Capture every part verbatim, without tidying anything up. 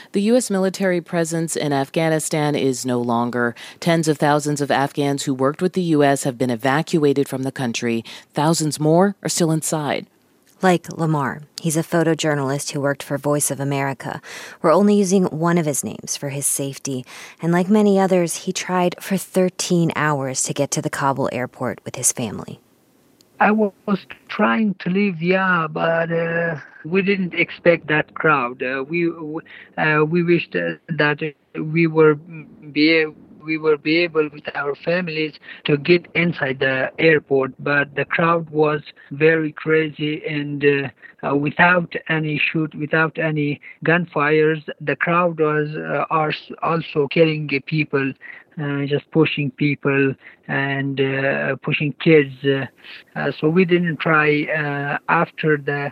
The U S military presence in Afghanistan is no longer. Tens of thousands of Afghans who worked with the U S have been evacuated from the country. Thousands more are still inside. Like Lamar. He's a photojournalist who worked for Voice of America. We're only using one of his names for his safety. And like many others, he tried for thirteen hours to get to the Kabul airport with his family. I was trying to leave, yeah, but uh, we didn't expect that crowd. Uh, we uh, we wished uh, that we were be we were be able with our families to get inside the airport, but the crowd was very crazy, and uh, uh, without any shoot, without any gunfires, the crowd was uh, are also killing people. Uh, just pushing people and uh, pushing kids. Uh, uh, so we didn't try uh, after the...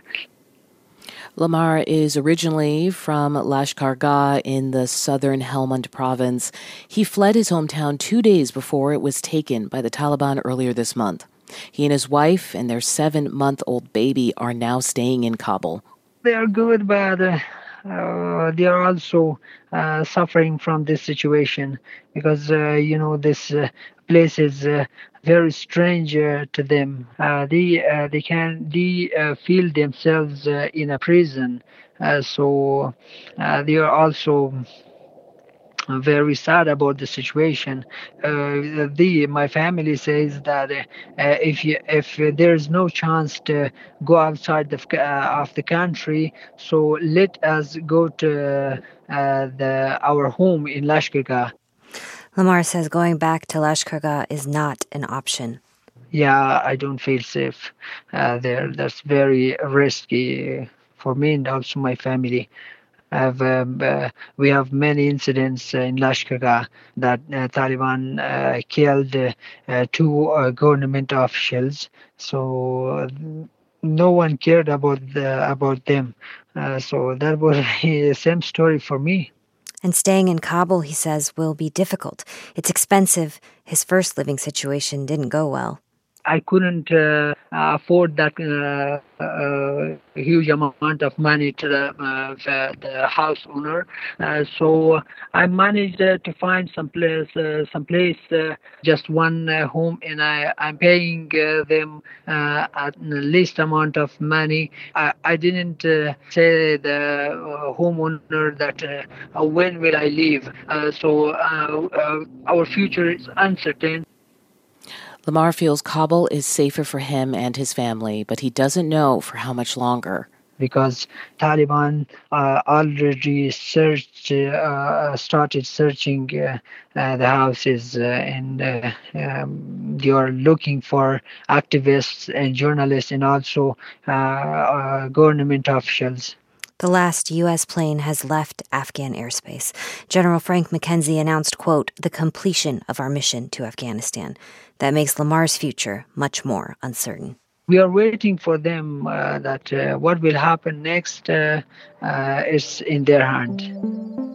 Lamar is originally from Lashkar in the southern Helmand province. He fled his hometown two days before it was taken by the Taliban earlier this month. He and his wife and their seven-month-old baby are now staying in Kabul. They are good, but... Uh, Uh, they are also uh, suffering from this situation because, uh, you know, this uh, place is uh, very strange uh, to them. Uh, they uh, they can they uh, feel themselves uh, in a prison, uh, so uh, they are also very sad about the situation. Uh, the my family says that uh, if you, if there is no chance to go outside the, uh, of the country, so let us go to uh, the our home in Lashkar. Lamar says going back to Lashkar is not an option. Yeah, I don't feel safe uh, there. That's very risky for me and also my family. Have, um, uh, we have many incidents uh, in Lashkar that uh, Taliban uh, killed uh, uh, two uh, government officials. So uh, no one cared about the, about them. Uh, so that was the same story for me. And staying in Kabul, he says, will be difficult. It's expensive. His first living situation didn't go well. I couldn't uh, afford that uh, uh, huge amount of money to the, uh, the, the house owner. Uh, so I managed uh, to find some place, uh, some place, uh, just one uh, home, and I, I'm paying uh, them uh, at the least amount of money. I, I didn't uh, say the uh, homeowner that uh, when will I leave. Uh, so uh, uh, our future is uncertain. Lamar feels Kabul is safer for him and his family, but he doesn't know for how much longer. Because Taliban uh, already searched, uh, started searching uh, uh, the houses, uh, and uh, um, they are looking for activists and journalists and also uh, uh, government officials. The last U S plane has left Afghan airspace. General Frank McKenzie announced, quote, the completion of our mission to Afghanistan. That makes Lamar's future much more uncertain. We are waiting for them, uh, that uh, what will happen next uh, uh, is in their hand.